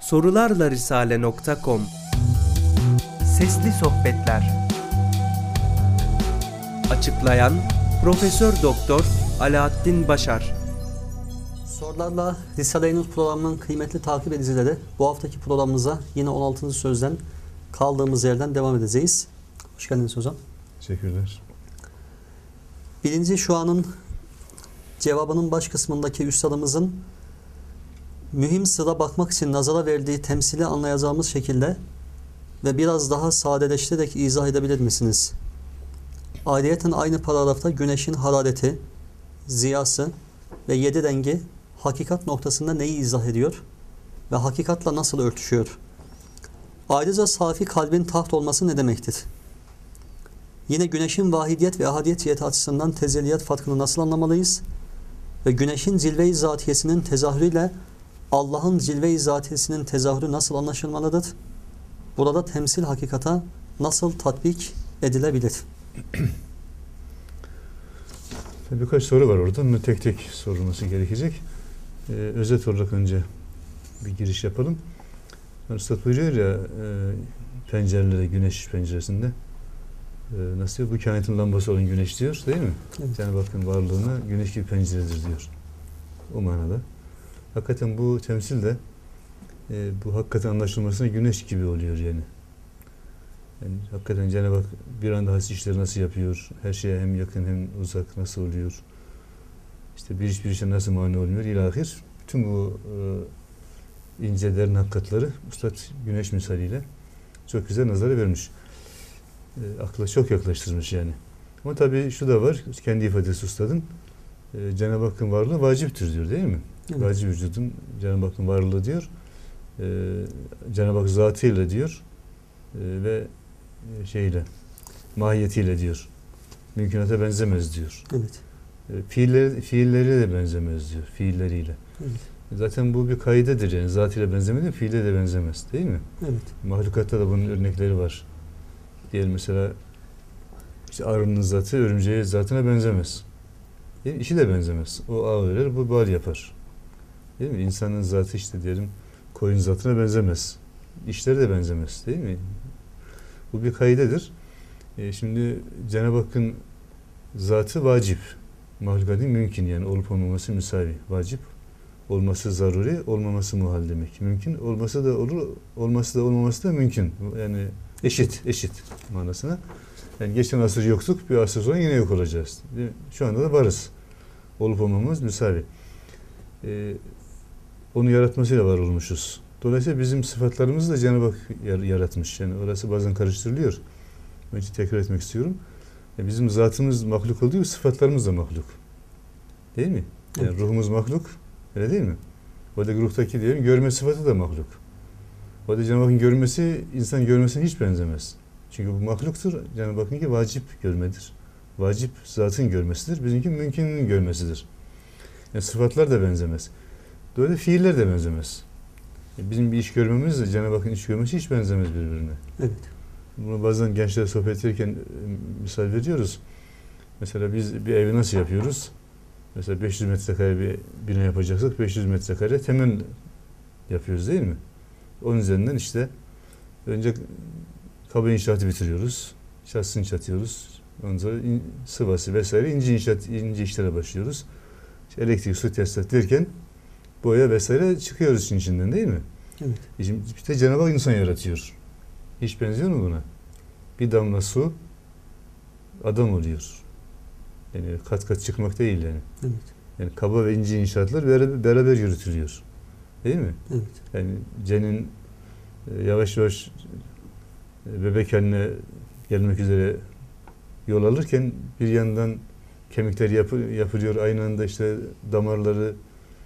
sorularlarisale.com. Sesli Sohbetler. Açıklayan Profesör Doktor Alaaddin Başar. Sorularla Risale-i Nur programının kıymetli takip edicileri, bu haftaki programımıza yine 16. sözden kaldığımız yerden devam edeceğiz. Hoş geldiniz hocam. Teşekkürler. Birinci şuanın cevabının baş kısmındaki üstadımızın mühim sıra bakmak için nazara verdiği temsili anlayacağımız şekilde ve biraz daha sadeleştirerek izah edebilir misiniz? Ayrıyeten aynı paragrafta güneşin harareti, ziyası ve 7 rengi hakikat noktasında neyi izah ediyor ve hakikatla nasıl örtüşüyor? Ayrıca safi kalbin taht olması ne demektir? Yine güneşin vahidiyet ve ahadiyet ciheti açısından tezelliyat farkını nasıl anlamalıyız? Ve güneşin cilve-i zatiyesinin tezahürüyle Allah'ın cilve-i zatiyesinin tezahürü nasıl anlaşılmalıdır? Burada temsil hakikata nasıl tatbik edilebilir? Birkaç soru var orada. Bunu tek tek sorulması gerekecek. Özet olarak önce bir giriş yapalım. Üstad buyuruyor ya pencerelerde, güneş penceresinde nasıl diyor? Bu kainatın lambası olan güneş diyor, değil mi? Evet. Yani bakın varlığına güneş gibi penceredir diyor. O manada. Hakikaten bu temsil de bu hakikaten anlaşılmasına güneş gibi oluyor yani. Yani hakikaten Cenab-ı Hak bir anda has işleri nasıl yapıyor? Her şeye hem yakın hem uzak nasıl oluyor? İşte bir işe nasıl mani olmuyor? İlahir. Bütün bu ince derin hakikatları Üstad güneş misaliyle çok güzel nazara vermiş. Akla çok yaklaştırmış yani. Ama tabii şu da var, kendi ifadesi Üstad'ın Cenab-ı Hakk'ın varlığı vaciptir diyor, değil mi? Evet. Vacip vücudun Cenab-ı Hakk'ın varlığı diyor. Cenab-ı Hak zatıyla diyor ve şeyle, mahiyetiyle diyor. Mümkünata benzemez diyor. Evet. Fiilleri de benzemez diyor, fiilleriyle. Evet. Zaten bu bir kaidedir yani. Zatıyla benzemedi, fiile de benzemez, değil mi? Evet. Mahlukatta da bunun örnekleri var. Diyelim mesela işte arının zatı örümceğin zatına benzemez. Yani işi de benzemez. O ağ verir, bu bal yapar. Değil mi? İnsanın zatı işte diyelim koyun zatına benzemez. İşleri de benzemez, değil mi? Bu bir kaidedir. Şimdi Cenab-ı Hakk'ın zatı vacip. Mahlukatın mümkün yani olup olmaması müsavi. Vacip. Olması zaruri, olmaması muhal demek. Mümkün. Olması da olur, olması da olmaması da mümkün. Yani eşit manasına. Yani geçen asır yoktuk, bir asır sonra yine yok olacağız. Şu anda da varız. Olup olmamız müsavi. Onu yaratmasıyla var olmuşuz. Dolayısıyla bizim sıfatlarımızı da Cenab-ı Hak yaratmış. Yani orası bazen karıştırılıyor. Önce tekrar etmek istiyorum. Bizim zatımız mahluk olduğu gibi sıfatlarımız da mahluk. Değil mi? Yani evet. Ruhumuz mahluk. Öyle değil mi? Oradaki ruhtaki diyelim görme sıfatı da mahluk. Orada Cenab-ı Hakk'ın görmesi insan görmesine hiç benzemez. Çünkü bu mahluktur. Cenab-ı Hakk'ınki vacip görmedir. Vacip zatın görmesidir. Bizimki mümkünün görmesidir. Yani sıfatlar da benzemez. Dolayısıyla fiiller de benzemez. Bizim bir iş görmemizle Cenab-ı Hakk'ın iş görmesi hiç benzemez birbirine. Evet. Bunu bazen gençlere sohbet ederken misal veriyoruz. Mesela biz bir evi nasıl yapıyoruz? Mesela 500 metrekare bir bina yapacaksak 500 metrekare temel yapıyoruz, değil mi? Onun üzerinden işte önce kaba inşaatı bitiriyoruz. Çatısını çatıyoruz. Ondan sonra sıvası vesaire ince işlere başlıyoruz. İşte elektrik, su tesisat derken boya vesaire çıkıyoruz işin içinden, değil mi? Evet. İşte Cenab-ı Hak insan yaratıyor. Hiç benziyor mu buna? Bir damla su adam oluyor. Yani kat kat çıkmak değil yani. Evet. Yani kaba ve ince inşaatlar beraber yürütülüyor. Değil mi? Evet. Yani cenin yavaş yavaş bebek haline gelmek üzere yol alırken bir yandan kemikler yapılıyor. Aynı anda işte damarları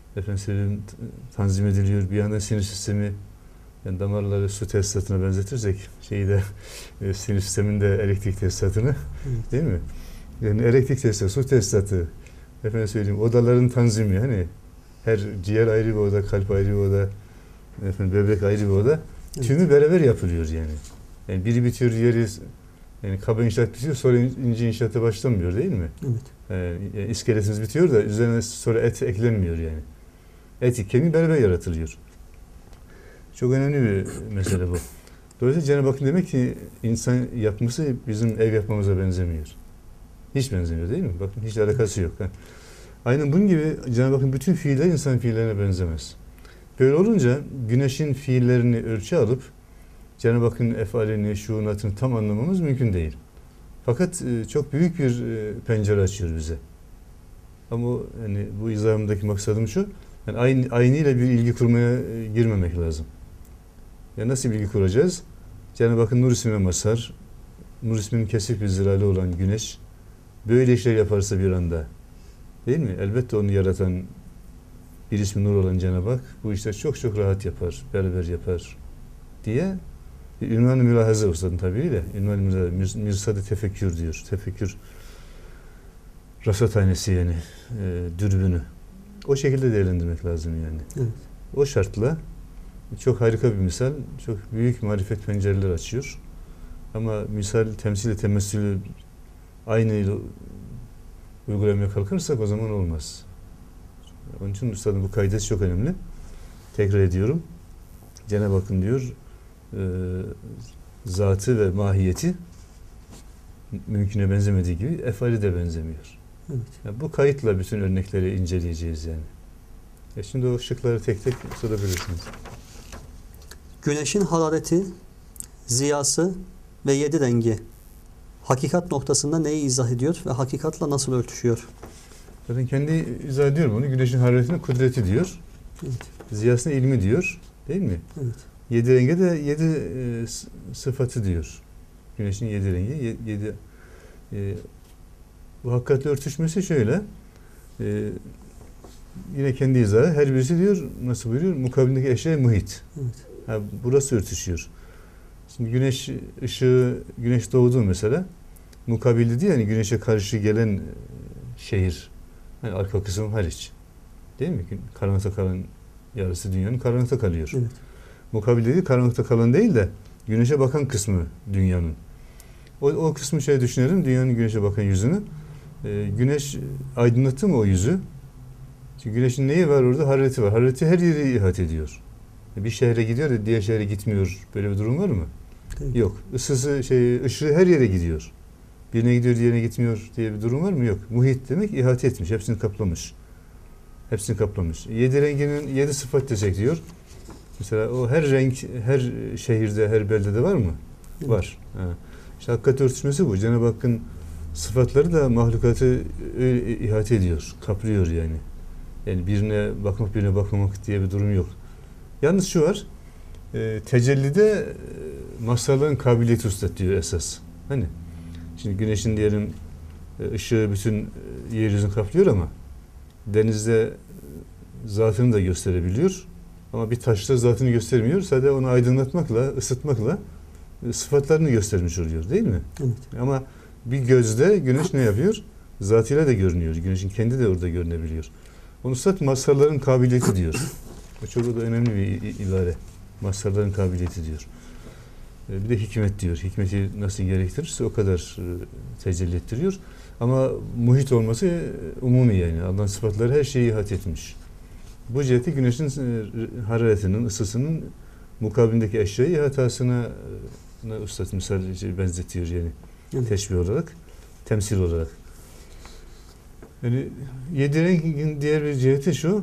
tanzim ediliyor. Bir yandan sinir sistemi, yani damarları su tesisatına benzetirsek şeyi de sinir sisteminde elektrik tesisatını, evet. Değil mi? Yani elektrik tesisatı, su tesisatı, odaların tanzimi, hani her ciğer ayrı bir oda, kalp ayrı bir oda, böbrek ayrı bir oda. Evet. Tümü beraber yapılıyor yani. Yani biri bitiyor, diğeri yani kaba inşaat bitiyor, sonra ince inşaata başlamıyor, değil mi? Evet. Yani iskeletimiz bitiyor da üzerine sonra et eklenmiyor yani. Et kemiği beraber yaratılıyor. Çok önemli bir mesele bu. Dolayısıyla Cenab-ı Hakk'ın demek ki insan yapması bizim ev yapmamıza benzemiyor. Hiç benzemiyor değil mi? Bakın hiç alakası yok. Aynen bunun gibi Cenab-ı Hakk'ın bütün fiiller insan fiillerine benzemez. Böyle olunca güneşin fiillerini ölçü alıp Cenab-ı Hakk'ın efalini, şuunatını tam anlamamız mümkün değil. Fakat çok büyük bir pencere açıyor bize. Ama yani bu izahımdaki maksadım şu, yani aynıyla bir ilgi kurmaya girmemek lazım. Ya nasıl bir ilgi kuracağız? Cenab-ı Hakk'ın nur ismine mazhar, nur isminin kesif bir zilali olan güneş böyle işler yaparsa bir anda, değil mi? Elbette onu yaratan bir ismi nur olan Cenab-ı Hak bu işleri çok çok rahat yapar, beraber yapar diye ünvan-ı mülahaza ustadın tabiriyle, ünvan-ı mülahaza, mirsad-ı tefekkür diyor. Tefekkür rasathanesi yani, dürbünü. O şekilde değerlendirmek lazım yani. Evet. O şartla çok harika bir misal, çok büyük marifet pencereler açıyor. Ama misal, temsil, temessülü aynı uygulamaya kalkarsak o zaman olmaz. Onun için üstadın bu kaidesi çok önemli. Tekrar ediyorum. Cenab-ı Hakk'ın diyor zatı ve mahiyeti mümküne benzemediği gibi efali de benzemiyor. Evet. Yani bu kayıtla bütün örnekleri inceleyeceğiz yani. Şimdi o şıkları tek tek sorabilirsiniz. Güneşin harareti, ziyası ve 7 rengi hakikat noktasında neyi izah ediyor ve hakikatla nasıl örtüşüyor? Zaten kendi izah ediyor bunu. Güneşin hararetine kudreti diyor. Evet. Ziyasına ilmi diyor. Değil mi? Evet. 7 renge de 7 sıfatı diyor. Güneşin 7 rengi. 7 bu hakikatle örtüşmesi şöyle. Yine kendi izahı. Her birisi diyor, nasıl buyuruyor? Mukabindeki eşya muhit. Evet. Burası örtüşüyor. Şimdi güneş ışığı, güneş doğdu mesela. Mukabildi diye yani güneşe karşı gelen şehir. Yani arka kısım hariç. Değil mi? Karanlıkta kalan yarısı dünyanın karanlıkta kalıyor. Evet. Mukabil dediği karanlıkta kalan değil de güneşe bakan kısmı dünyanın. O kısmı şöyle düşünelim. Dünyanın güneşe bakan yüzünü. Güneş aydınlattı mı o yüzü? Çünkü güneşin neyi var orada? Harareti var. Harareti her yeri ihate ediyor. Bir şehre gidiyor da diğer şehre gitmiyor. Böyle bir durum var mı? Evet. Yok. Isısı, ışığı her yere gidiyor. Birine gidiyor, diğerine gitmiyor diye bir durum var mı? Yok. Muhit demek ihate etmiş. Hepsini kaplamış. Hepsini kaplamış. 7 renginin 7 sıfat desek diyor. Mesela o her renk, her şehirde, her beldede var mı? Evet. Var. Ha. İşte hakikat örtüşmesi bu. Cenab-ı Hakk'ın sıfatları da mahlukatı ihate ediyor. Kaplıyor yani. Yani birine bakmak, birine bakmamak diye bir durum yok. Yalnız şu var. Tecellide mazharların kabiliyeti üstad diyor esas. Hani şimdi güneşin diyelim ışığı bütün yeryüzünü kaplıyor ama denizde zatını da gösterebiliyor. Ama bir taşta zatını göstermiyor. Sadece onu aydınlatmakla, ısıtmakla sıfatlarını göstermiş oluyor değil mi? Evet. Ama bir gözde güneş ne yapıyor? Zatıyla da görünüyor. Güneşin kendi de orada görünebiliyor. Onu üstad mazharların kabiliyeti diyor. Bu çok da önemli bir ibare. Mazharların kabiliyeti diyor. Bir de hikmet diyor. Hikmeti nasıl gerektirirse o kadar tecelli ettiriyor. Ama muhit olması umumi yani. Allah'ın sıfatları her şeyi ihate etmiş. Bu ciheti güneşin hararetinin, ısısının mukabindeki eşyayı ihatasına üstad misal benzetiyor yani. Evet. Teşbih olarak, temsil olarak. Yani 7 rengin diğer bir ciheti şu.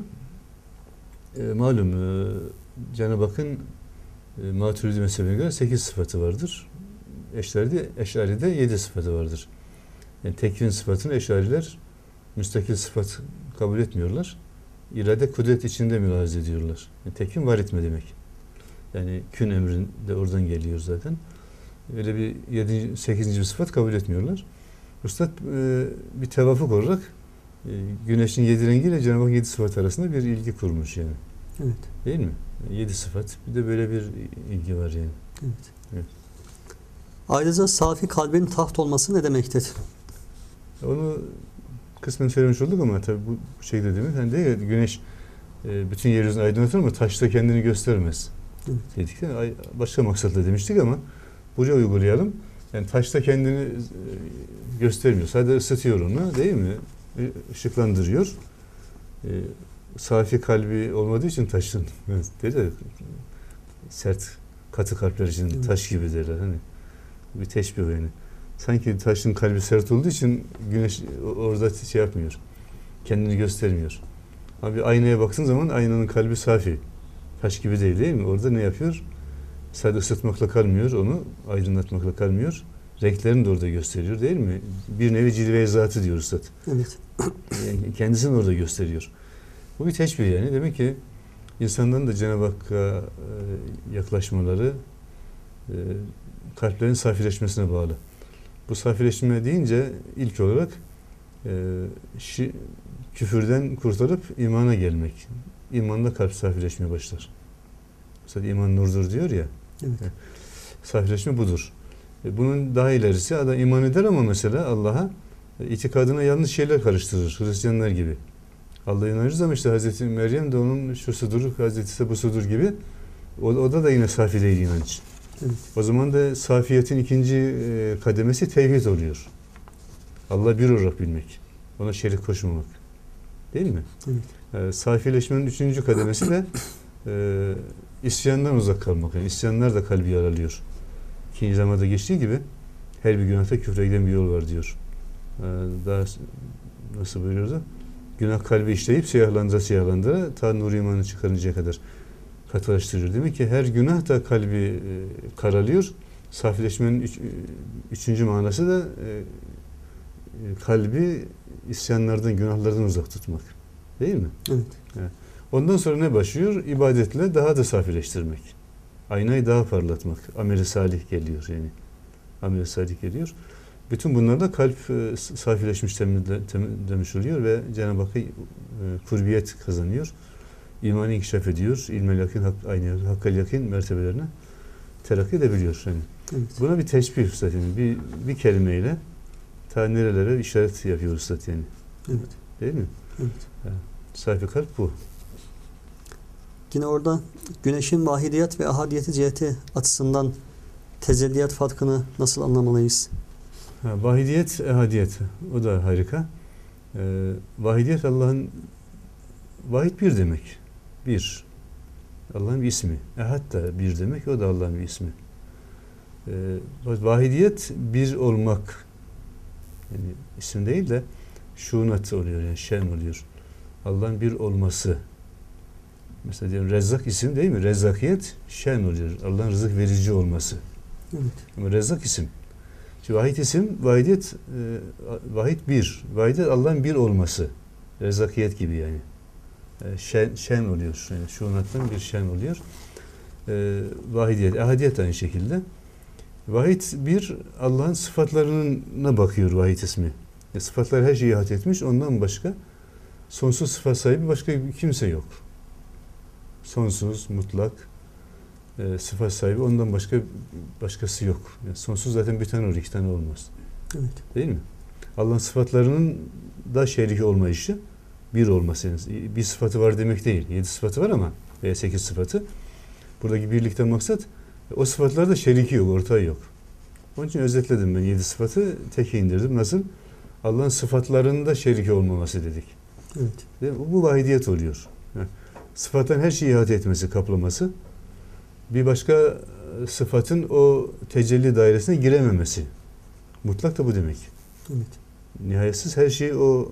Malum Cenab-ı Hakk'ın Maturidi mezhebine göre 8 sıfatı vardır. Eş'ari'de 7 sıfatı vardır. Yani tekvin sıfatını Eş'ariler müstakil sıfat kabul etmiyorlar. İrade kudret içinde mülahaza ediyorlar. Yani tekvin var etme demek. Yani kün emrin de oradan geliyor zaten. Öyle bir 7. 8. bir sıfat kabul etmiyorlar. Üstad bir tevafuk olarak güneşin 7 rengiyle Cenab-ı Hak 7 sıfat arasında bir ilgi kurmuş yani. Evet. Değil mi? 7 sıfat. Bir de böyle bir ilgi var yani. Evet. Evet. Ayrıca safi kalbin taht olması ne demektir? Onu kısmen söylemiş olduk ama tabii bu şekilde demek. Hani değil ya, güneş bütün yeryüzünü aydınlatır ama taşta kendini göstermez. Evet. Dedik de başka maksatla demiştik ama buraya uygulayalım. Yani taşta kendini göstermiyor. Sadece ısıtıyor onu değil mi? Işıklandırıyor. Safi kalbi olmadığı için taşın dedi sert, katı kalpler için Evet. taş gibi derler. Hani bir teşbih yani. Sanki taşın kalbi sert olduğu için güneş orada şey yapmıyor. Kendini göstermiyor. Ama bir aynaya baktığın zaman aynanın kalbi safi. Taş gibi değil mi? Orada ne yapıyor? Sadece ısıtmakla kalmıyor, onu aydınlatmakla kalmıyor. Renklerini de orada gösteriyor değil mi? Bir nevi cilve-i zatı diyor Üstad. Evet. Yani kendisini orada gösteriyor. Bu bir teşbih yani. Demek ki insanların da Cenab-ı Hakk'a yaklaşmaları kalplerin safileşmesine bağlı. Bu safileşme deyince ilk olarak küfürden kurtarıp imana gelmek. İmanla kalp safileşmeye başlar. Mesela iman nurdur diyor ya. Evet. Safileşme budur. Bunun daha ilerisi adam iman eder ama mesela Allah'a itikadına yanlış şeyler karıştırır. Hristiyanlar gibi. Allah'a inanırız ama işte Hazreti Meryem de onun şusudur, Hazreti İsa busudur gibi. O da yine safi değil inanç. Evet. O zaman da safiyetin ikinci kademesi tevhid oluyor. Allah bir olarak bilmek. Ona şerik koşmamak. Değil mi? Evet. Safileşmenin üçüncü kademesi de isyandan uzak kalmak. Yani isyanlar da kalbi yaralıyor. İkinci zamanda geçtiği gibi her bir günahta küfre giden bir yol var diyor. Daha nasıl buyuruyordu? Günah kalbi işleyip siyahlandıra ta nur imanı çıkarıncaya kadar katılaştırıyor. Demek ki her günah da kalbi karalıyor. Safileşmenin üçüncü manası da kalbi isyanlardan, günahlardan uzak tutmak. Değil mi? Evet. Ondan sonra ne başlıyor? İbadetle daha da safileştirmek. Aynayı daha parlatmak. Amel-i salih geliyor yani. Amel-i salih geliyor. Bütün bunlarla kalp safileşmiş demiş oluyor ve Cenab-ı Hakk'a kurbiyet kazanıyor. İmanı inkişaf ediyor. İlmel yakin, hakkal yakin mertebelerine terakki edebiliyor. Yani. Evet. Buna bir teşbih Üstad yani. Bir kelimeyle ta nerelere işaret yapıyor Üstad yani. Evet. Değil mi? Evet. Safi kalp bu. Yine orada güneşin vahidiyet ve ahadiyeti ciheti açısından tecelliyat farkını nasıl anlamalıyız? Vahidiyet, ehadiyet. O da harika. Vahidiyet Allah'ın vahid bir demek. Bir. Allah'ın bir ismi. Ehad da bir demek. O da Allah'ın bir ismi. Vahidiyet bir olmak. Yani isim değil de şunat oluyor. Yani şen oluyor. Allah'ın bir olması. Mesela diyelim Rezzak isim değil mi? Rezzakiyet şen oluyor. Allah'ın rızık verici olması. Evet. Ama Rezzak isim. Şimdi vahid isim, vahidiyet, vahid bir. Vahidiyet Allah'ın bir olması. Rezzakiyet gibi yani. Şen oluyor. Yani şunattan bir şen oluyor. Vahidiyet, ehadiyet aynı şekilde. Vahid bir, Allah'ın sıfatlarına bakıyor vahid ismi. Sıfatlar her şeyi ihat etmiş. Ondan başka sonsuz sıfat sahibi başka kimse yok. Sonsuz, mutlak sıfat sahibi, ondan başkası yok. Yani sonsuz zaten bir tane olur, iki tane olmaz. Evet. Değil mi? Allah'ın sıfatlarının da şeriki olmayışı, bir olması. Yani bir sıfatı var demek değil. 7 sıfatı var ama veya 8 sıfatı. Buradaki birlikten maksat o sıfatlarda şeriki yok, ortağı yok. Onun için özetledim ben 7 sıfatı, teke indirdim. Nasıl? Allah'ın sıfatlarında şeriki olmaması dedik. Evet. Bu vahidiyet oluyor. Sıfatın her şeyi ihate etmesi, kaplaması. Bir başka sıfatın o tecelli dairesine girememesi. Mutlak da bu demek. Evet. Nihayetsiz her şeyi o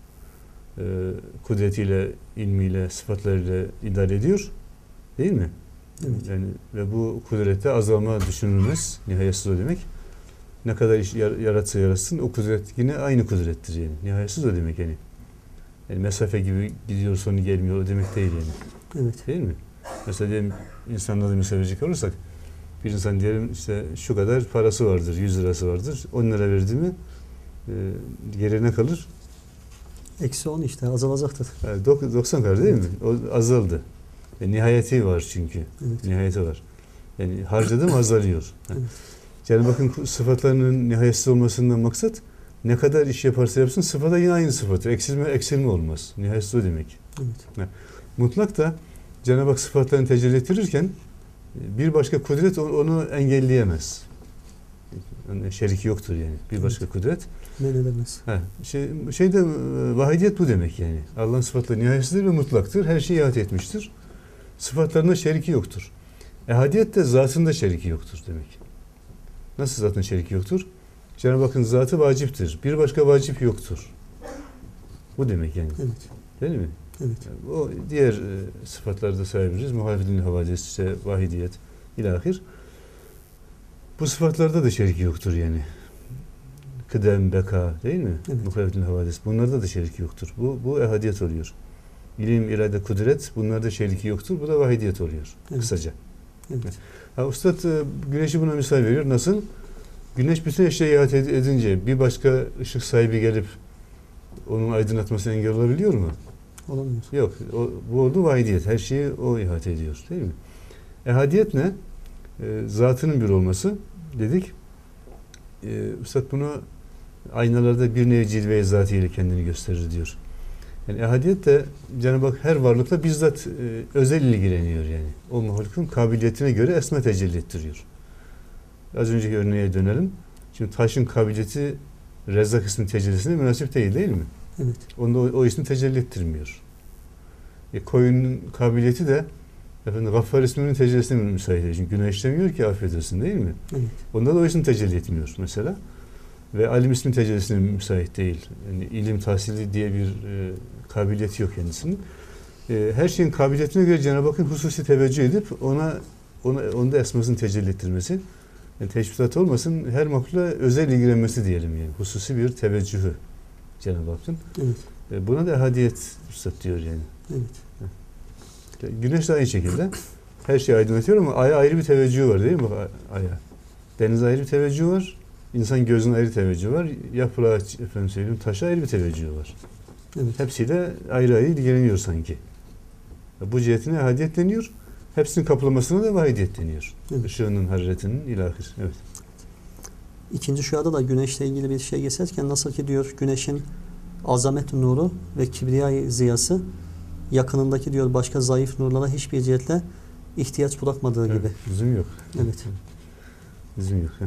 kudretiyle, ilmiyle, sıfatlarıyla idare ediyor. Değil mi? Evet. Yani ve bu kudrette azalma düşünülmez. Nihayetsiz o demek. Ne kadar iş yaratsa yaratsın o kudret yine aynı kudrettir yani. Nihayetsiz o demek yani. Yani mesafe gibi gidiyor sonu gelmiyor o demek değil yani. Evet. Değil mi? Mesela diyelim insanlarda misal verecek olursak bir insan diyelim işte şu kadar parası vardır, 100 lirası vardır. 10 lira verdi mi geriye ne kalır? Eksi 10 işte azalacaktır. Yani 90 kalır değil mi? O azaldı. Nihayeti var çünkü. Evet. Nihayeti var. Yani harcadım azalıyor. Evet. Yani bakın sıfatlarının nihayetsiz olmasından maksat ne kadar iş yaparsa yapsın sıfata yine aynı sıfattır. Eksilme olmaz. Nihayetsiz o demek. Evet. Mutlak da Cenab-ı Hak sıfatlarını tecelli ettirirken bir başka kudret onu engelleyemez. Yani şeriki yoktur yani. Bir başka kudret. Men edemez. Şeyde vahidiyet bu demek yani. Allah'ın sıfatları nihayetsizdir ve mutlaktır. Her şeyi ihat etmiştir. Sıfatlarında şeriki yoktur. Ehadiyet de zatında şeriki yoktur demek. Nasıl zatın şeriki yoktur? Cenab-ı Hakk'ın zatı vaciptir. Bir başka vacip yoktur. Bu demek yani. Evet. Değil mi? Evet. Yani o diğer sıfatları da sayabiliriz. Muhalefetin havadis, işte vahidiyet, ilahir. Bu sıfatlarda da şeriki yoktur yani. Kıdem, beka değil mi? Evet. Muhalefetin havadis. Bunlarda da şeriki yoktur. Bu ehadiyet oluyor. İlim, irade, kudret bunlarda şeriki yoktur. Bu da vahidiyet oluyor. Evet. Kısaca. Evet. Ha, Üstad güneşi buna misal veriyor. Nasıl? Güneş bütün eşyayı ihate edince bir başka ışık sahibi gelip onun aydınlatmasına engel olabiliyor mu? Olamıyor. Yok. Bu oldu vahidiyet. Her şeyi o ihate ediyor. Değil mi? Ehadiyet ne? Zatının bir olması dedik. Üstad bunu aynalarda bir nevi cilve-i zatiyle kendini gösterir diyor. Yani ehadiyet de Cenab-ı Hak her varlıkla bizzat özel ilgileniyor yani. O mahlukun kabiliyetine göre esma tecelli ettiriyor. Az önceki örneğe dönelim. Şimdi taşın kabiliyeti Rezzak ismi tecellisine münasip değil mi? Evet. Onda o ismi tecelli ettirmiyor. Koyunun kabiliyeti de Gaffar isminin tecellisine müsait değil. Çünkü günah işlemiyor ki afiyet olsun değil mi? Evet. Onda da o isim tecelli etmiyor mesela. Ve alim ismin tecellisine müsait değil. Yani ilim tahsili diye bir kabiliyeti yok kendisinin. Her şeyin kabiliyetine göre Cenab-ı Hakk'ın hususi teveccüh edip onda esmasını tecelli ettirmesi. Yani teşbihat olmasın, her mahlukla özel ilgilenmesi diyelim yani. Hususi bir teveccühü Cenab-ı Hakk'ın. Evet. Buna da ehadiyet üstad diyor yani. Evet. Güneş de aynı şekilde. Her şeyi aydınlatıyor ama aya ayrı bir teveccühü var değil mi? Aya. Denize ayrı bir teveccühü var. İnsan gözüne ayrı teveccühü var. Yaprağa, efendim söyleyeyim, taşa ayrı bir teveccühü var. Evet. Hepsiyle ayrı ayrı ilgileniyor sanki. Bu cihetine ehadiyet deniyor. Hepsinin kaplamasına da vahidiyet deniyor. Evet. Işığının, hararetinin ilahir. Evet. İkinci şuada da güneşle ilgili bir şey geçerken nasıl ki diyor güneşin azamet nuru ve kibriya ziyası yakınındaki diyor başka zayıf nurlara hiçbir cihetle ihtiyaç bırakmadığı Evet, gibi. Lüzum yok. Evet. Lüzum yok.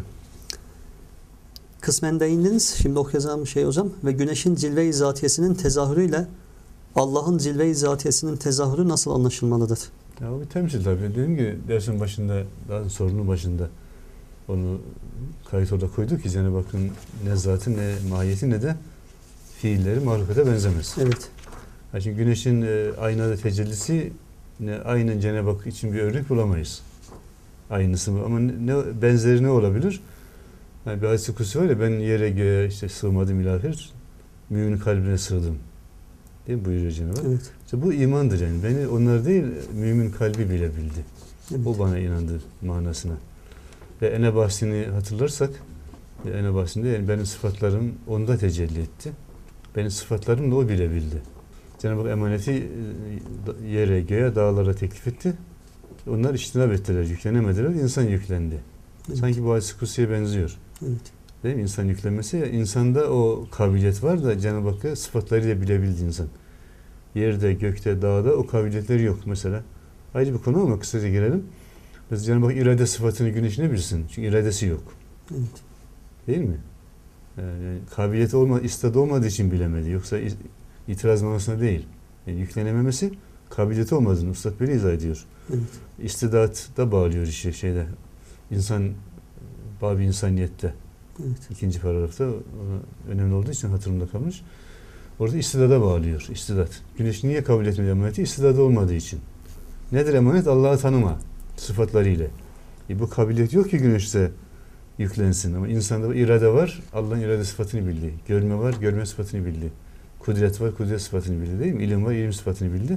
Kısmen değindiniz. Şimdi okuyacağım şey hocam. Ve güneşin cilve-i zatiyesinin tezahürüyle Allah'ın cilve-i zatiyesinin tezahürü nasıl anlaşılmalıdır? Ya o bir temsil tabii. Dedim ki dersin başında, daha sorunun başında onu kayıt orada koyduk ki Cenab-ı Hakk'ın ne zatı ne mahiyeti ne de fiilleri mahlukata benzemez. Evet. Şimdi güneşin aynada tecellisi aynen Cenab-ı Hak için bir örnek bulamayız. Aynısı mı? Ama benzeri ne olabilir? Yani bir hadis-i kutsi var ya, ben yere göğe işte sığmadım ilahir, müminin kalbine sığdım. Değil mi? Buyuruyor Cenab-ı Hak. Evet. İşte bu imandır yani. Beni onlar değil, mümin kalbi bile bildi. Evet. O bana inandı manasına. Ve ene bahsini hatırlarsak, ene bahsinde yani benim sıfatlarım onda tecelli etti. Benim sıfatlarım da o bile bildi. Cenab-ı Hak emaneti yere, göğe, dağlara teklif etti. Onlar iştinab ettiler, yüklenemediler, insan yüklendi. Evet. Sanki bu hadis-i kutsiye benziyor. Evet. Değil mi? İnsan yüklenmesi, insanda o kabiliyet var da Cenab-ı Hakk'ı sıfatlarıyla bilebildi insan. Yerde, gökte, dağda o kabiliyetleri yok mesela. Ayrı bir konu ama kısaca gelelim. Mesela Cenab-ı Hak irade sıfatını güneş ne bilsin? Çünkü iradesi yok. Evet. Değil mi? Yani kabiliyeti istadı olmadığı için bilemedi. Yoksa itiraz manasında değil. Yani yüklenememesi kabiliyeti olmadığını Üstad böyle izah ediyor. Evet. İstidat da bağlıyor işi şeyde. İnsan, bab-ı insaniyette. Evet. İkinci paragrafta önemli olduğu için hatırımda kalmış. Orada istidada bağlıyor. İstidat. Güneş niye kabul etmedi emaneti? İstidadı olmadığı için. Nedir emanet? Allah'ı tanıma sıfatlarıyla. Bu kabiliyet yok ki güneşte yüklensin. Ama insanda irade var. Allah'ın irade sıfatını bildi. Görme var. Görme sıfatını bildi. Kudret var. Kudret sıfatını bildi değil mi? İlim var. İlim sıfatını bildi.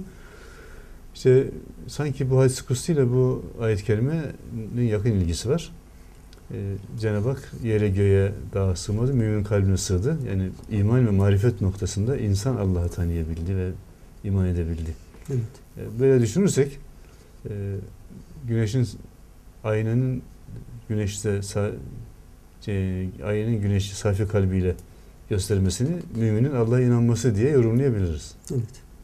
İşte sanki bu hadis-i kutsi ile bu ayet-i kerimenin yakın ilgisi var. Cenab-ı Hak yere göğe dağa sığmadı, mümin kalbine sığdı. Yani iman ve marifet noktasında insan Allah'ı tanıyabildi ve iman edebildi. Evet. Böyle düşünürsek güneşin aynanın güneşte ayının güneşi safi kalbiyle göstermesini müminin Allah'a inanması diye yorumlayabiliriz. Evet.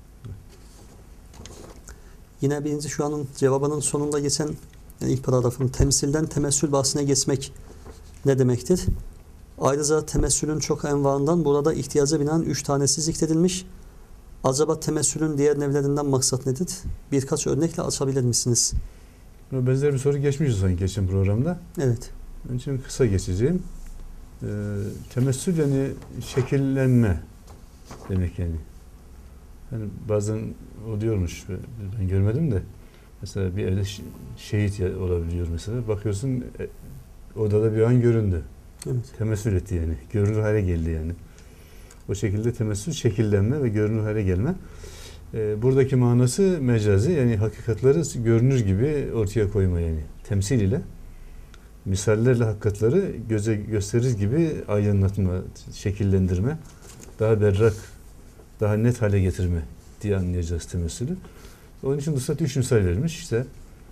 Yine birinci şu anın cevabının sonunda geçen yani ilk paragrafın temsilden temessül bahsine geçmek ne demektir? Ayrıca temessülün çok envaından burada ihtiyaca binaen 3 tanesi zikredilmiş. Acaba temessülün diğer nevlerinden maksat nedir? Birkaç örnekle açabilir misiniz? Benzer bir soru geçmişti sanki geçen programda. Evet. Onun için kısa geçeceğim. Temessül yani şekillenme demek yani. Yani bazen oluyormuş, ben görmedim de. Mesela bir evde şehit olabiliyor mesela. Bakıyorsun odada bir an göründü. Evet. Temessül etti yani. Görünür hale geldi yani. O şekilde temessül şekillenme ve görünür hale gelme. Buradaki manası mecazi, yani hakikatleri görünür gibi ortaya koyma yani. Temsil ile, misallerle hakikatleri göze gösterir gibi aydınlatma, şekillendirme, daha berrak, daha net hale getirme diye anlayacağız temessülü. Onun için Üstad 3 misal vermiş. İşte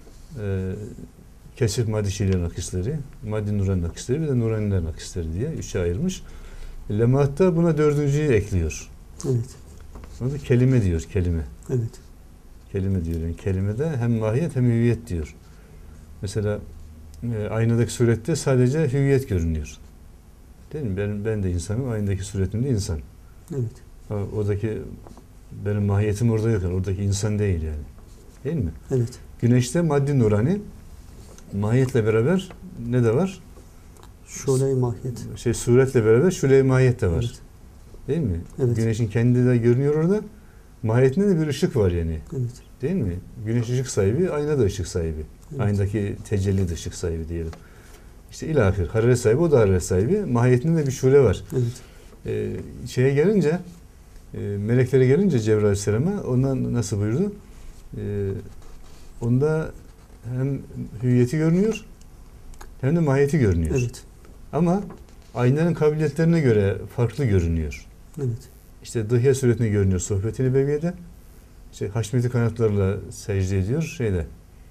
kesif maddi şiirlerin akisleri, maddi nuran akisleri, bir de nuranilerin akisleri diye 3'e ayırmış. Lemaat'ta buna 4.'yü ekliyor. Evet. Ona da kelime diyor, kelime. Evet. Kelime diyor. Yani kelimede hem mahiyet hem hüviyet diyor. Mesela aynadaki surette sadece hüviyet görünüyor. Değil mi? Ben de insanım, aynadaki suretimde insan. Evet. Oradaki benim mahiyetim orada yok. Oradaki insan değil yani. Değil mi? Evet. Güneşte maddi nurani, mahiyetle beraber ne de var? Şule-i mahiyet. Suretle beraber şule-i mahiyet de var. Evet. Değil mi? Evet. Güneşin kendi de görünüyor orada. Mahiyetinde de bir ışık var yani. Evet. Değil mi? Güneş ışık sahibi, ayna da ışık sahibi. Evet. Aynadaki tecelli de ışık sahibi diyelim. İşte ilahir, hararet sahibi, o da hararet sahibi. Mahiyetinde de bir şule var. Evet. Şeye gelince, meleklere gelince Cebrail Aleyhisselam'a ondan nasıl buyurdu? Onda hem hüviyeti görünüyor hem de mahiyeti görünüyor. Evet. Ama aynanın kabiliyetlerine göre farklı görünüyor. Evet. İşte Dıhye suretinde görünüyor sohbeti nebeviyede. İşte haşmeti kanatlarla secde ediyor şeyde.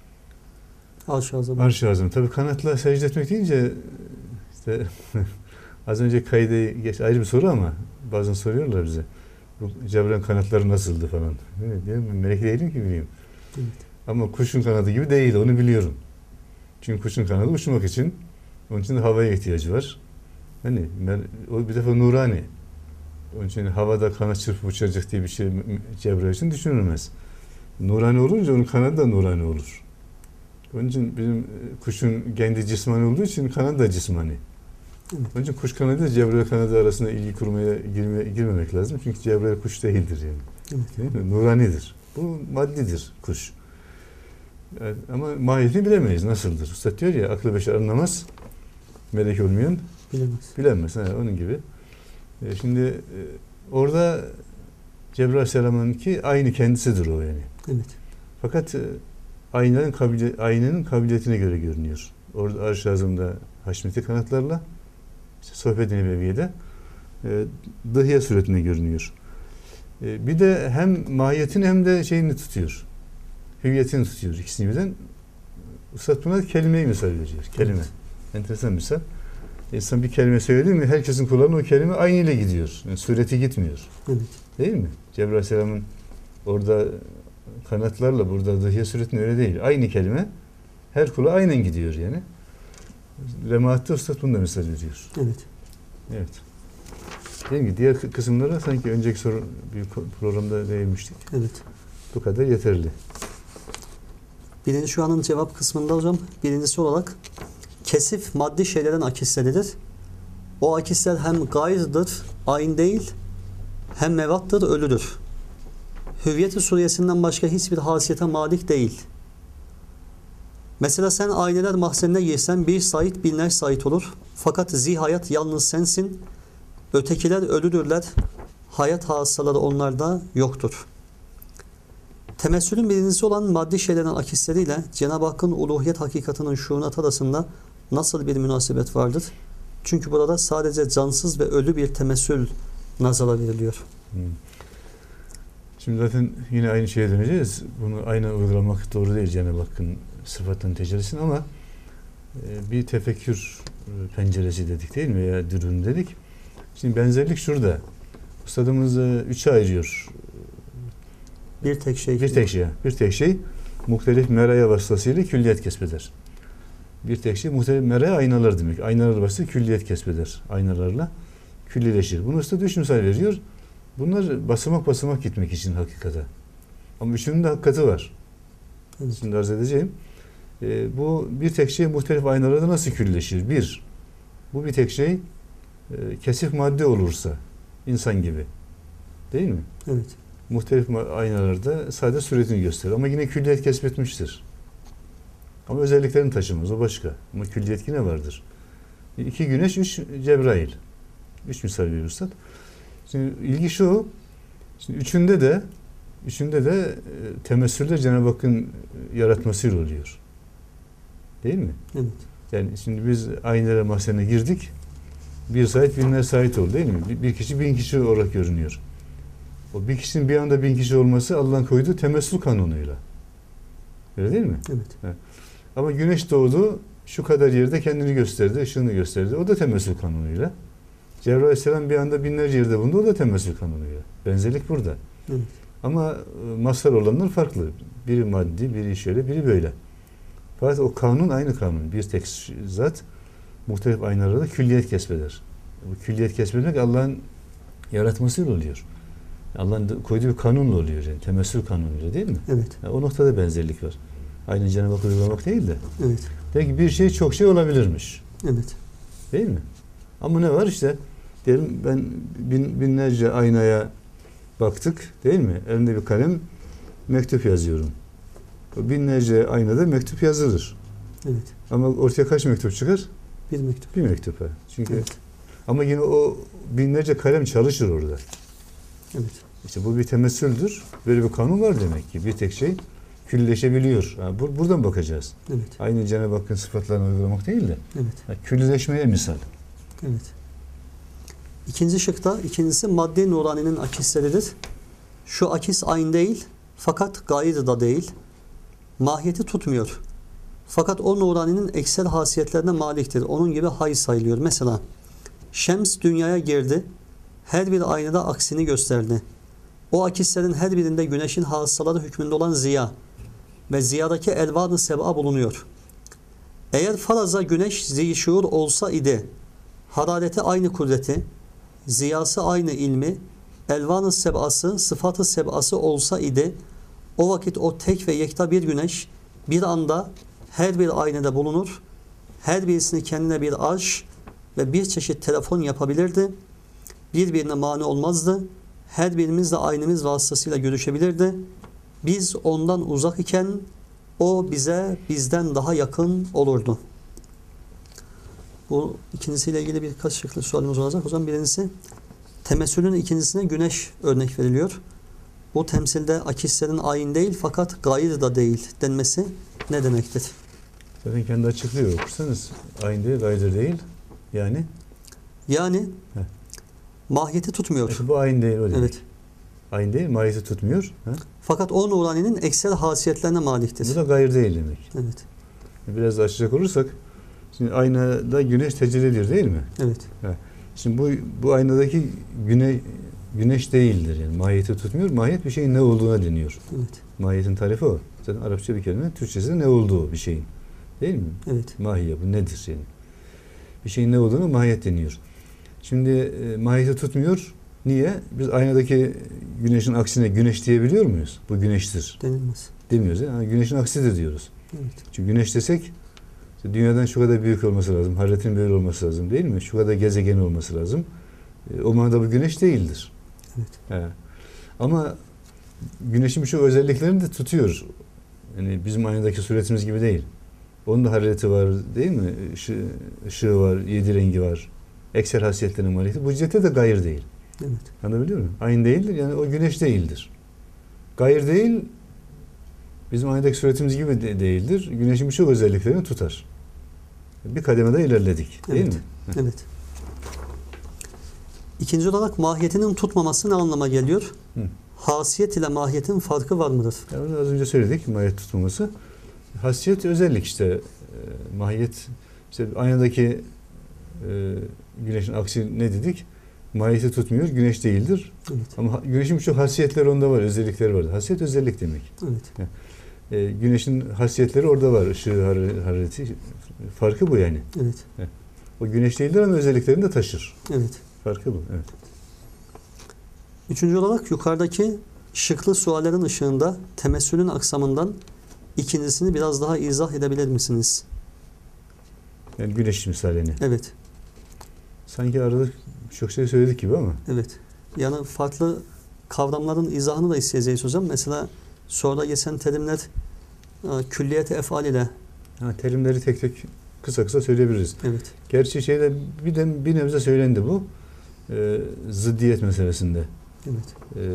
Arş-ı Azam. Arş-ı Azam. Tabii kanatla secde etmek deyince işte az önce kaydı geç ayrı bir soru ama bazen soruyorlar bize. Bu Cebrail'in kanatları nasıldı falan. Ne diyeyim? Melek değilim ki bileyim. Evet. Ama kuşun kanadı gibi değil, onu biliyorum. Çünkü kuşun kanadı uçmak için. Onun için de havaya ihtiyacı var. Hani o bir defa nurani. Onun için havada kanat çırpıp uçacak diye bir şey Cebrail için düşünülmez. Nurani olunca onun kanadı da nurani olur. Onun için bizim kuşun kendi cismani olduğu için kanadı da cismani. Evet. Onun için kuş kanadı ile Cebrail kanadı arasında ilgi kurmaya girmemek lazım. Çünkü Cebrail kuş değildir yani. Evet. Değil mi? Nuranidir. Bu maddidir kuş. Yani, ama mahiyetini bilemeyiz. Nasıldır? Üstad diyor ya, aklı beşer anlamaz. Melek olmayan bilemez. Onun gibi. Şimdi orada Cebrail Aleyhisselam'ınki aynı kendisidir o yani. Evet. Fakat aynanın kabiliyetine göre görünüyor. Orada Arş-ı Azam'da haşmeti kanatlarla, işte Sohbet-i Nebeviye'de Dıhye suretine görünüyor. Bir de hem mahiyetini hem de şeyini tutuyor. Hüviyetini tutuyor ikisini birden. Üstad buna kelimeyi misal veriyor. Kelime. Evet. Enteresan misal. İnsan bir kelime söyledi mi herkesin kulağına o kelime aynı ile gidiyor. Yani sureti gitmiyor. Evet. Değil mi? Cebrail Aleyhisselam'ın orada kanatlarla burada Dıhye suretinde öyle değil. Aynı kelime her kula aynen gidiyor yani. Lemaat'ta Üstad bunu da misal veriyor. Evet. Evet. Değil mi? Diğer kısımlara sanki önceki bir programda değinmiştik. Evet. Bu kadar yeterli. Birinci şu anın cevap kısmında hocam, birincisi olarak kesif maddi şeylerin akisleridir. O akisler hem gayrıdır, ayn değil, hem mevattır, ölüdür. Hüviyet-i suriyesinden başka hiçbir hasiyete malik değil. Mesela sen ayneler mahzenine girsen bir sait binler sait olur. Fakat zihayat yalnız sensin. Ötekiler ölüdürler. Hayat hasıları onlarda yoktur. Temessülün birincisi olan maddi şeylerin akisleriyle Cenab-ı Hakk'ın uluhiyet hakikatinin şuunat arasında nasıl bir münasebet vardır? Çünkü burada sadece cansız ve ölü bir temessül nazara veriliyor. Şimdi zaten yine aynı şeye döneceğiz. Bunu aynen uygulamak doğru değil Cenab-ı Hakk'ın sıfatının tecellisini ama bir tefekkür penceresi dedik değil mi? Ya dürün dedik. Şimdi benzerlik şurada. Üstadımız üçe ayırıyor. Bir tek şey. Bir tek şey muhtelif meraya vasıtasıyla külliyet kesbeder. Bir tek şey muhtelif meraya aynalar demek. Aynalar vasıtasıyla külliyet kesbeder. Aynalarla küllileşir. Bunu Üstad üç misal veriyor. Bunlar basamak basamak gitmek için hakikate. Ama üçünün de hakikati var. Evet. Şimdi arz edeceğim. Bu bir tek şey muhtelif aynalarda nasıl külleşir? Bu bir tek şey kesif madde olursa insan gibi. Değil mi? Evet. Muhtelif aynalarda sadece suretini gösterir. Ama yine külliyet kesbetmiştir. Ama özelliklerini taşımaz. O başka. Ama külliyet yine vardır. 2 güneş, 3 Cebrail. 3 misal bir üstad. Şimdi ilgi şu. Şimdi üçünde de temessülde Cenab-ı Hakk'ın yaratmasıyla oluyor. Değil mi? Evet. Yani şimdi biz aynaya mahzenine girdik. Bir sait binler sait oldu değil mi? Bir kişi 1000 kişi olarak görünüyor. O bir kişinin bir anda 1000 kişi olması Allah'ın koyduğu temessül kanunuyla. Öyle değil mi? Evet. Ama güneş doğdu, şu kadar yerde kendini gösterdi, ışığını gösterdi. O da temessül kanunuyla. Cebrail Aleyhisselam bir anda binlerce yerde bulundu, o da temessül kanunuyla. Benzerlik burada. Evet. Ama mazhar olanlar farklı. Biri maddi, biri şöyle, biri böyle. Fakat o kanun aynı kanun. Bir tek zat muhtelif aynalarda külliyet kesbeder. Bu külliyet kesbetmek Allah'ın yaratmasıyla oluyor. Allah'ın koyduğu bir kanunla oluyor. Yani temessül kanunuyla değil mi? Evet. Yani o noktada benzerlik var. Aynı Cenab-ı Hak uygulamak değil de. Evet. Demek ki bir şey çok şey olabilirmiş. Evet. Değil mi? Ama ne var işte? Diyelim ben binlerce aynaya baktık değil mi? Elimde bir kalem mektup yazıyorum. O binlerce aynada mektup yazılır. Evet. Ama ortaya kaç mektup çıkar? Bir mektup. Bir mektup. Çünkü Evet. ama yine o binlerce kalem çalışır orada. Evet. İşte bu bir temessüldür. Böyle bir kanun var demek ki. Bir tek şey külleşebiliyor. Yani buradan bakacağız. Evet. Aynı Cenab-ı Hakk'ın sıfatlarını uygulamak değil de Evet. yani külleşmeye misal. Evet. İkinci şıkta, ikincisi madde nuraninin akisleridir. Şu akis aynı değil, fakat gayrı da değil. Mahiyeti tutmuyor. Fakat o nuraninin eksel hasiyetlerine maliktir. Onun gibi hay sayılıyor. Mesela şems dünyaya girdi. Her bir aynada aksini gösterdi. O akislerin her birinde güneşin hassaları hükmünde olan ziya ve ziyadaki elvan-ı seb'a bulunuyor. Eğer faraza güneş zişuur olsa idi, harareti aynı kudreti, ziyası aynı ilmi, elvan-ı seb'ası, sıfat-ı seb'ası olsa idi, o vakit o tek ve yekta bir güneş bir anda her bir aynada bulunur, her birisini kendine bir arş ve bir çeşit telefon yapabilirdi, birbirine mani olmazdı, her birimizle aynımız vasıtasıyla görüşebilirdi. Biz ondan uzak iken o bize bizden daha yakın olurdu. Bu ikincisiyle ilgili birkaç şıklı sualimiz olacak. O zaman birincisi temessülün ikincisine güneş örnek veriliyor. Bu temsilde akislerin ayin değil fakat gayrı da değil denmesi ne demektir? Zaten kendi açıklıyor okursanız. Aynı değil, gayrı değil. Yani mahiyeti tutmuyor. bu aynı değil o demek. Evet. Aynı değil, mahiyeti tutmuyor. Fakat o nuraninin eksel hasiyetlerine maliktir. Bu da gayrı değil demek. Evet. Biraz da açacak olursak, şimdi aynada güneş tecelli ediyor değil mi? Evet. Şimdi bu aynadaki güneş değildir. Yani mahiyeti tutmuyor. Mahiyet bir şeyin ne olduğuna deniyor. Evet. Mahiyetin tarifi o. Zaten Arapça bir kelime, Türkçesi de ne olduğu bir şeyin. Değil mi? Evet. Mahiye bu nedir yani? Bir şeyin ne olduğunu mahiyet deniyor. Şimdi mahiyeti tutmuyor. Niye? Biz aynadaki güneşin aksine güneş diyebiliyor muyuz? Bu güneştir. Denilmez. Demiyoruz. Yani güneşin aksidir diyoruz. Evet. Çünkü güneş desek işte dünyadan şu kadar büyük olması lazım. Hararetin böyle olması lazım değil mi? Şu kadar gezegen olması lazım. O manada bu güneş değildir. Evet. Ama güneşin birçok özelliklerini de tutuyor. Yani bizim aynadaki suretimiz gibi değil. Onun da harareti var değil mi? Işığı var, 7 rengi var. Ekser hasiyetlerinin malikti. Bu cihette de gayr değil. Evet. Anlayabiliyor musun? Aynı değildir. Yani o güneş değildir. Gayr değil, bizim aynadaki suretimiz gibi değildir. Güneşin birçok özelliklerini tutar. Bir kademede ilerledik. Değil Evet. mi? Evet. İkinci olarak mahiyetinin tutmaması ne anlama geliyor? Hasiyet ile mahiyetin farkı var mıdır? Yani onu az önce söyledik, mahiyet tutmaması. Hasiyet özellik işte. Mahiyet, işte aynadaki güneşin aksi ne dedik? Mahiyeti tutmuyor, güneş değildir. Evet. Ama güneşin birçok hasiyetleri onda var, özellikleri var. Hasiyet özellik demek. Evet. Güneşin hasiyetleri orada var. Işığı, harareti. Farkı bu yani. Evet. O güneş değildir ama özelliklerini de taşır. Evet. Farkı bu. Evet. Üçüncü olarak yukarıdaki şıklı suallerin ışığında temessülün aksamından İkincisini biraz daha izah edebilir misiniz? Yani güneş misalini. Evet. Sanki arada çok şey söyledik gibi ama. Evet. Yani farklı kavramların izahını da isteyeceğiz hocam. Mesela soruda geçen terimler külliyet efal ile. Terimleri tek tek kısa kısa söyleyebiliriz. Evet. Gerçi şeyde bir nebze söylendi bu. Zıddiyet meselesinde. Evet.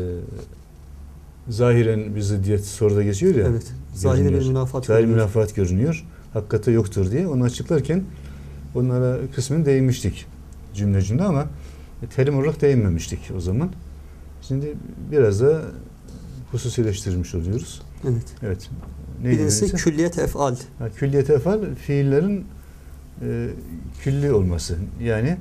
Zahiren bir zıddiyet soruda geçiyor ya. Evet. Zahiri bir münafat. Zahiri münafat görünüyor. Hakikati yoktur diye. Onu açıklarken onlara kısmen değinmiştik cümle ama terim olarak değinmemiştik o zaman. Şimdi biraz da hususileştirmiş oluyoruz. Evet. Evet. Birincisi külliyet efal. Külliyet efal fiillerin külli olması. Yani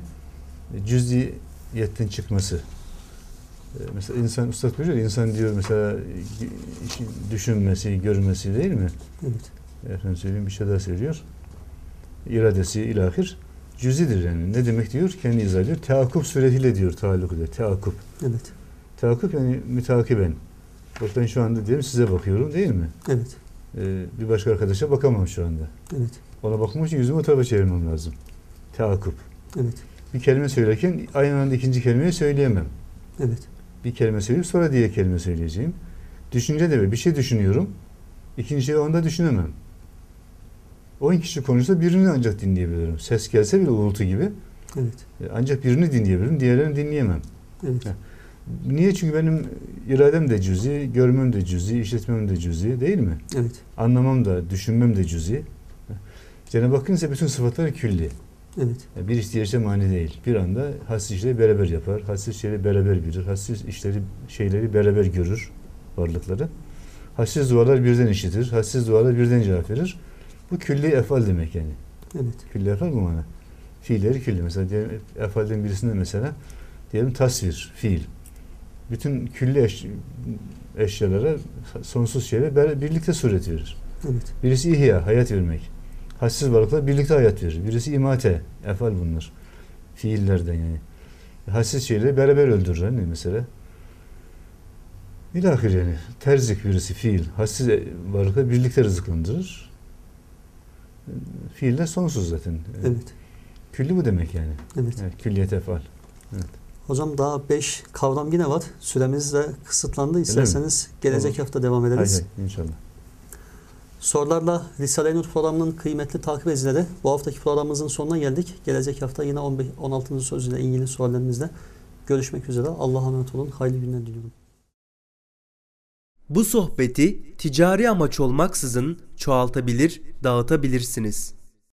cüz'iyetten çıkması. Mesela insan, Üstad buyuruyor, insan diyor mesela düşünmesi, görmesi değil mi? Evet. Efendim söyleyeyim, bir şey daha söylüyor. İradesi ilahir cüzidir yani. Ne demek diyor? Kendi izah ediyor. Teakkup suretiyle diyor, taalluk ediyor. Teakkup. Evet. Teakkup yani mütakiben. Bak ben şu anda diyelim size bakıyorum değil mi? Evet. Bir başka arkadaşa bakamam şu anda. Evet. Ona bakmak için yüzümü o tarafa çevirmem lazım. Teakkup. Evet. Bir kelime söylerken aynı anda ikinci kelimeyi söyleyemem. Evet. Bir kelime söyleyip sonra diğer kelime söyleyeceğim. Düşünce de bir şey düşünüyorum. İkinciyi onda düşünemem. 10 kişi konuşsa birini ancak dinleyebilirim. Ses gelse bile uğultu gibi. Evet. Ancak birini dinleyebilirim. Diğerlerini dinleyemem. Evet. Niye? Çünkü benim iradem de cüzi, görmem de cüzi, işitmem de cüzi değil mi? Evet. Anlamam da, düşünmem de cüzi. Cenab-ı Hakk'ın ise bütün sıfatları külli. Evet. Bir iş diğer işe mani değil. Bir anda hassiz işleri beraber yapar. Hassiz şeyleri beraber bilir. Hassiz şeyleri beraber görür varlıkları. Hassiz dualar birden işitir. Hassiz dualar birden cevap verir. Bu külli efal demek yani. Evet. Külli efal bu mana. Fiilleri külli. Mesela diyelim efalden birisinde mesela diyelim tasvir, fiil. Bütün külli eşyalara, sonsuz şeyler birlikte suret verir. Evet. Birisi ihya, hayat vermek. Hassiz varlıklar birlikte hayat verir. Birisi imate, efal bunlar. Fiillerden yani. Hassiz şeyleri beraber öldürür mesela. İlahir yani. Terzik birisi fiil. Hassiz varlıklar birlikte rızıklandırır. Fiiller sonsuz zaten. Evet. Külli bu demek yani. Evet. Evet, külliyet efal. Evet. Hocam daha 5 kavram yine var. Süremiz de kısıtlandı. İsterseniz gelecek Olur. hafta devam ederiz. Hayır, inşallah. Sorularla Risale-i Nur programının kıymetli takip edicileri, bu haftaki programımızın sonuna geldik. Gelecek hafta yine 16. sözüyle ilgili sorularımızda görüşmek üzere. Allah'a emanet olun. Hayırlı günler diliyorum. Bu sohbeti ticari amaç olmaksızın çoğaltabilir, dağıtabilirsiniz.